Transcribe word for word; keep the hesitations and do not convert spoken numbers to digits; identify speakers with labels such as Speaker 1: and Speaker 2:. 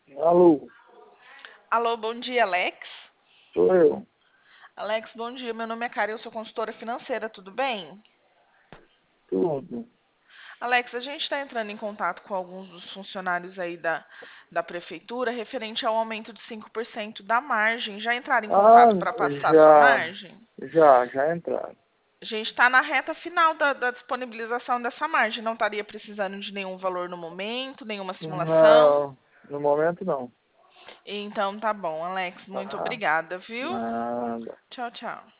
Speaker 1: Alô,
Speaker 2: Alô, bom dia, Alex.
Speaker 1: sou eu.
Speaker 2: Alex, bom dia. Meu nome é Karen, eu sou consultora financeira, tudo bem?
Speaker 1: Tudo.
Speaker 2: Alex, a gente está entrando em contato com alguns dos funcionários aí da, da prefeitura referente ao aumento de cinco por cento da margem. Já entraram em
Speaker 1: Ah,
Speaker 2: contato para passar a sua
Speaker 1: já,
Speaker 2: margem?
Speaker 1: já, já entraram.
Speaker 2: A gente está na reta final da, da disponibilização dessa margem. Não estaria precisando de nenhum valor no momento, nenhuma simulação.
Speaker 1: Não, no momento não.
Speaker 2: Então tá bom, Alex. Muito
Speaker 1: Ah,
Speaker 2: obrigada, viu?
Speaker 1: nada.
Speaker 2: Tchau, tchau.